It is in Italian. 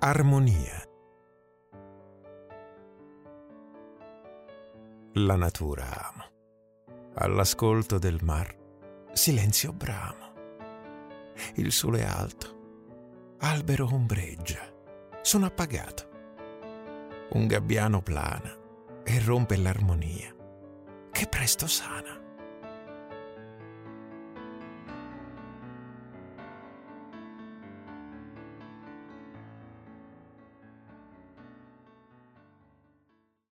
Armonia. La natura amo, all'ascolto del mar silenzio bramo. Il sole è alto, albero ombreggia, sono appagato. Un gabbiano plana e rompe l'armonia, che presto sana.